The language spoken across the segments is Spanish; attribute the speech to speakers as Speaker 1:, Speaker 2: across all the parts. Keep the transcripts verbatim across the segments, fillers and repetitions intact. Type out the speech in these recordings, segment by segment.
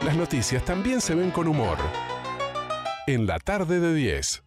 Speaker 1: Las noticias también se ven con humor. En la tarde de diez.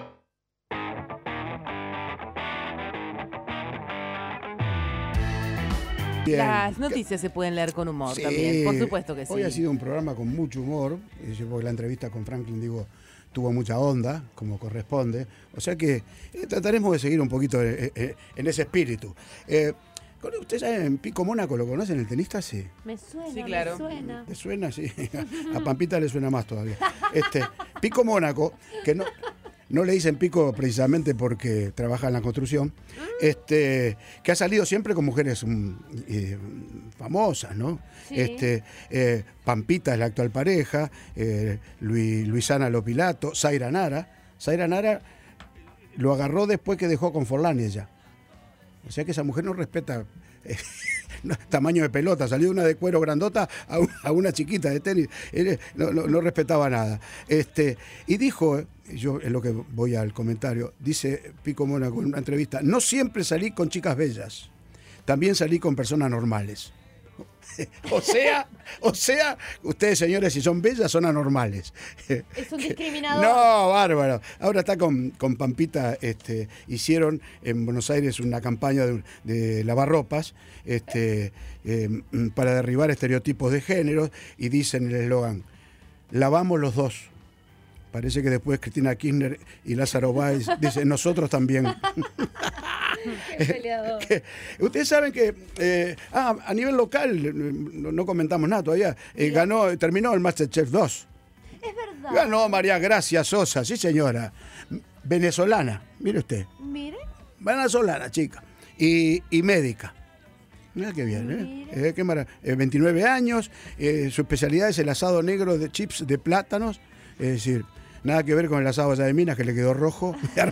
Speaker 2: Bien.
Speaker 3: Las noticias se pueden leer con humor
Speaker 2: Sí,
Speaker 3: también, por supuesto que sí.
Speaker 2: Hoy ha sido un programa con mucho humor, porque la entrevista con Franklin, digo, tuvo mucha onda, como corresponde. O sea que eh, trataremos de seguir un poquito eh, eh, en ese espíritu. Eh, ¿Usted sabe en Pico Mónaco lo conocen, el tenista? Sí.
Speaker 4: Me suena,
Speaker 3: Sí, claro.
Speaker 4: me suena.
Speaker 2: ¿Le suena? Sí. A Pampita le suena más todavía. Este, Pico Mónaco, que no... No le dicen Pico precisamente porque trabaja en la construcción, este, que ha salido siempre con mujeres um, eh, famosas, ¿no?
Speaker 4: Sí.
Speaker 2: Este, eh, Pampita es la actual pareja, eh, Luis, Luisana Lopilato, Zaira Nara. Zaira Nara lo agarró después que dejó con Forlán ella. O sea que esa mujer no respeta eh, tamaño de pelota, salió una de cuero grandota a, un, a una chiquita de tenis. Él no, no, no respetaba nada. Este, y dijo... Yo en lo que voy al comentario, dice Pico Mónaco en una entrevista, no siempre salí con chicas bellas, también salí con personas normales. o sea, o sea, ustedes señores, si son bellas, son anormales.
Speaker 4: Es un discriminador.
Speaker 2: No, bárbaro. Ahora está con, con Pampita, este, hicieron en Buenos Aires una campaña de, de lavarropas este, eh, para derribar estereotipos de género y dicen el eslogan, lavamos los dos. Parece que después Cristina Kirchner y Lázaro Báez dicen, nosotros también.
Speaker 4: Qué peleador.
Speaker 2: Ustedes saben que eh, ah, a nivel local, no, no comentamos nada todavía, eh, ganó, terminó el MasterChef dos.
Speaker 4: Es verdad.
Speaker 2: Ganó María Gracia Sosa, sí señora, venezolana, mire usted,
Speaker 4: Mire.
Speaker 2: venezolana chica, y, y médica. Mira qué bien, ¿eh? eh, qué mara- eh, veintinueve años, eh, su especialidad es el asado negro de chips de plátanos, es decir, nada que ver con el asado allá de Minas, que le quedó rojo.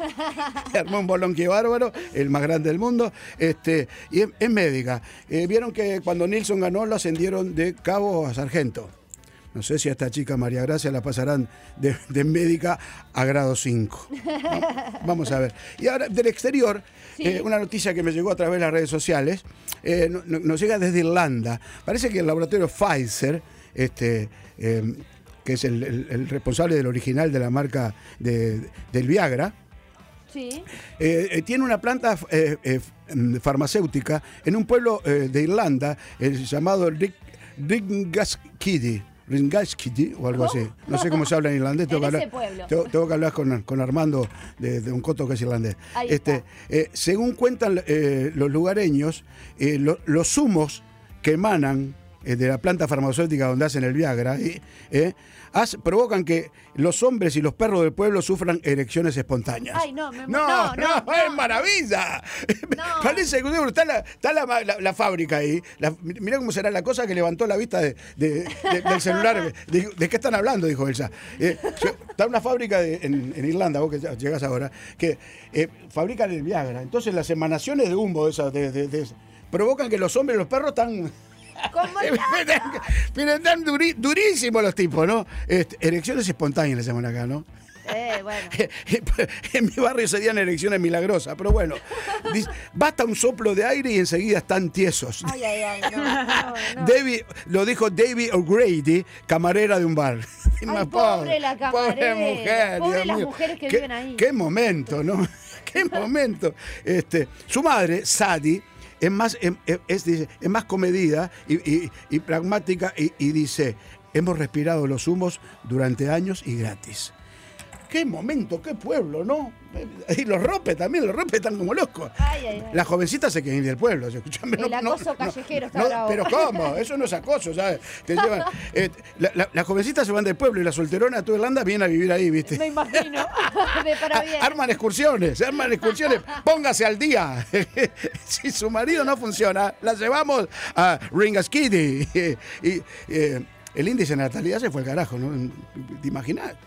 Speaker 2: Le armó un bolonqui bárbaro, el más grande del mundo. Este, y es, es médica. Eh, Vieron que cuando Nilsson ganó, lo ascendieron de cabo a sargento. No sé si a esta chica María Gracia la pasarán de, de médica a grado cinco. Vamos a ver. Y ahora, del exterior,
Speaker 4: Sí.
Speaker 2: eh, una noticia que me llegó a través de las redes sociales, eh, no- no- nos llega desde Irlanda. Parece que el laboratorio Pfizer, este... eh, que es el, el- el responsable del original de la marca de, del Viagra,
Speaker 4: Sí.
Speaker 2: eh, eh, tiene una planta eh, eh, farmacéutica en un pueblo eh, de Irlanda eh, llamado Ringaskiddy. Ringaskiddy o algo así. No sé cómo se habla en irlandés. Tengo,
Speaker 4: En
Speaker 2: que
Speaker 4: ese
Speaker 2: hablar,
Speaker 4: pueblo.
Speaker 2: tengo, tengo que hablar con, con Armando de, de un coto que es irlandés.
Speaker 4: Ahí
Speaker 2: Este,
Speaker 4: está.
Speaker 2: eh, según cuentan eh, los lugareños, eh, lo- los humos que emanan eh, de la planta farmacéutica donde hacen el Viagra, eh, eh, haz- provocan que los hombres y los perros del pueblo sufran erecciones espontáneas.
Speaker 4: Ay, no, me-
Speaker 2: no,
Speaker 4: no,
Speaker 2: no,
Speaker 4: no,
Speaker 2: es
Speaker 4: no.
Speaker 2: maravilla.
Speaker 4: No.
Speaker 2: Parece que está, la, está la, la- la fábrica ahí. La, mirá cómo será la cosa que levantó la vista de, de- de- del celular. ¿De, de qué están hablando? Dijo Elsa. Eh, yo- está una fábrica de- en, en Irlanda, vos que ya llegas ahora, que eh, fabrican el Viagra. Entonces las emanaciones de humo de esas, de, de- de- provocan que los hombres y los perros están...
Speaker 4: ¿Cómo no?
Speaker 2: Pero están duri- durísimos los tipos, ¿no? Este, erecciones espontáneas le llaman acá, ¿no?
Speaker 4: Eh, bueno.
Speaker 2: En mi barrio serían erecciones milagrosas, pero bueno, dice, basta un soplo de aire y enseguida están tiesos.
Speaker 4: Ay, ay, ay, no, no, no.
Speaker 2: David, lo dijo David O'Grady, camarera de un bar.
Speaker 4: Ay, pobre la camarera,
Speaker 2: Pobre mujer,
Speaker 4: pobre
Speaker 2: Dios
Speaker 4: las
Speaker 2: mío.
Speaker 4: mujeres que
Speaker 2: Qué-
Speaker 4: viven ahí.
Speaker 2: Qué momento, ¿no? Qué momento. Este, su madre, Sadie, es más, em- em- es, dice, es más comedida y, y- y pragmática y, y dice, hemos respirado los humos durante años y gratis. Qué momento, qué pueblo, ¿no? Y los ropes también, los ropes están como locos.
Speaker 4: Ay, ay, ay.
Speaker 2: Las jovencitas se quieren ir del pueblo. Escuchame,
Speaker 4: El acoso callejero está bravo.
Speaker 2: Pero ¿cómo? Eso no es acoso, ¿sabes? Te llevan, eh, la- la- las jovencitas se van del pueblo y las solteronas de toda Irlanda vienen a vivir ahí, ¿viste?
Speaker 4: Me imagino. De para bien.
Speaker 2: A- Arman excursiones, arman excursiones. Póngase al día. Si su marido no funciona, la llevamos a Ringaskiddy. Y, y, eh, el índice de natalidad se fue al carajo, ¿no? ¿Te imaginas?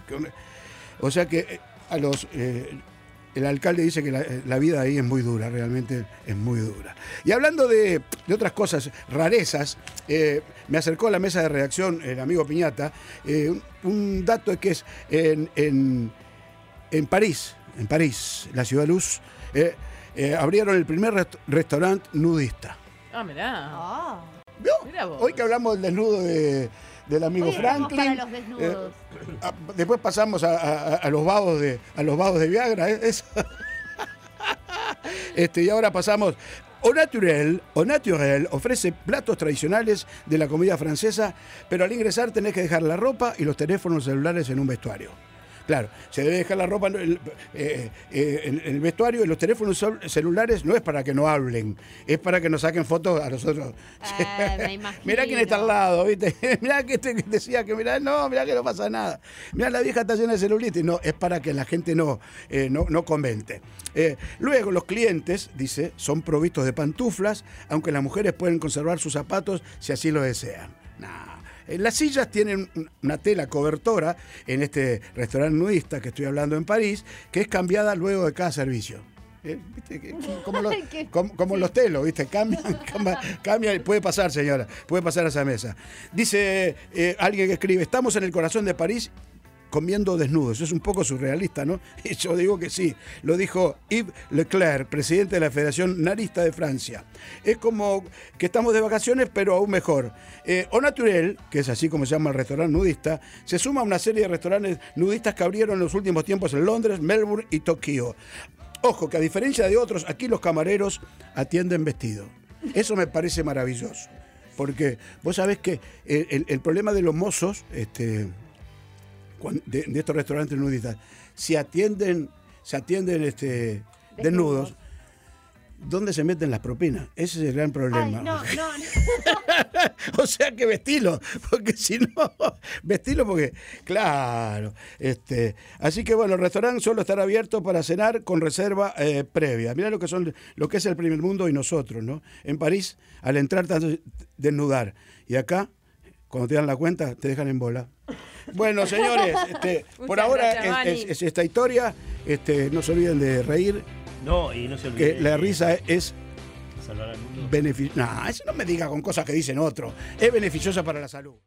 Speaker 2: O sea que eh, a los eh, el alcalde dice que la, la vida ahí es muy dura, realmente es muy dura. Y hablando de, de otras cosas, rarezas, eh, me acercó a la mesa de redacción el amigo Piñata, eh, un, un dato es que es en, en, en París, en París, la ciudad luz, eh, eh, abrieron el primer rest- restaurante nudista.
Speaker 3: Ah, mirá.
Speaker 4: Ah.
Speaker 2: ¿Vio?
Speaker 3: Mirá vos.
Speaker 2: Hoy que hablamos del desnudo de, del amigo
Speaker 4: Hoy estamos
Speaker 2: Franklin.
Speaker 4: para los desnudos.
Speaker 2: eh, a- después pasamos a, a- a los vagos de a los vagos de Viagra. ¿eh? Eso. Este, y ahora pasamos. Au Naturel, Au Naturel ofrece platos tradicionales de la comida francesa, pero al ingresar tenés que dejar la ropa y los teléfonos celulares en un vestuario. Claro, se debe dejar la ropa en el, eh, eh, en el vestuario y los teléfonos sol- celulares no es para que no hablen, es para que nos saquen fotos a nosotros.
Speaker 4: Ah, me imagino.
Speaker 2: Mirá quién está al lado, ¿viste? Mirá que este que decía que mirá, no, mirá que no pasa nada. Mirá, la vieja está llena de celulitis. No, es para que la gente no, eh, no, no comente. Eh, luego, los clientes, dice, son provistos de pantuflas, aunque las mujeres pueden conservar sus zapatos si así lo desean. Nah. Eh, Las sillas tienen una tela cobertora en este restaurante nudista que estoy hablando en París, que es cambiada luego de cada servicio. ¿Eh? ¿Viste? Que- Como, los,
Speaker 4: Que-
Speaker 2: como, como los telos, ¿viste? Cambian, cambia, cambia y puede pasar, señora, puede pasar a esa mesa. Dice eh, alguien que escribe, estamos en el corazón de París comiendo desnudos. Es un poco surrealista, ¿no? Y yo digo que sí. Lo dijo Yves Leclerc, presidente de la Federación Narista de Francia. Es como que estamos de vacaciones, pero aún mejor. Eh, Au Naturel, que es así como se llama el restaurante nudista, se suma a una serie de restaurantes nudistas que abrieron en los últimos tiempos en Londres, Melbourne y Tokio. Ojo, que a diferencia de otros, aquí los camareros atienden vestido. Eso me parece maravilloso. Porque vos sabés que el, el- el problema de los mozos, este, cuan- de, de estos restaurantes nudistas, si atienden, se atienden este, desnudos, ¿dónde se meten las propinas? Ese es el gran problema.
Speaker 4: Ay, no, no, no.
Speaker 2: O sea que vestilo, porque si no, vestilo porque, claro. Este, así que bueno, el restaurante solo estará abierto para cenar con reserva eh, previa. Mirá lo que son, lo que es el primer mundo y nosotros, ¿no? En París, al entrar te haces desnudar. Y acá, cuando te dan la cuenta, te dejan en bola. Bueno, señores, este, por
Speaker 3: Muchas
Speaker 2: ahora
Speaker 3: gracias,
Speaker 2: es,
Speaker 3: Mani.
Speaker 2: es- es esta historia. Este, no se olviden de reír,
Speaker 5: No, y no se olvide.
Speaker 2: que la risa es
Speaker 5: Salvar al mundo.
Speaker 2: beneficiosa. No, eso no me diga con cosas que dicen otros. Es beneficiosa para la salud.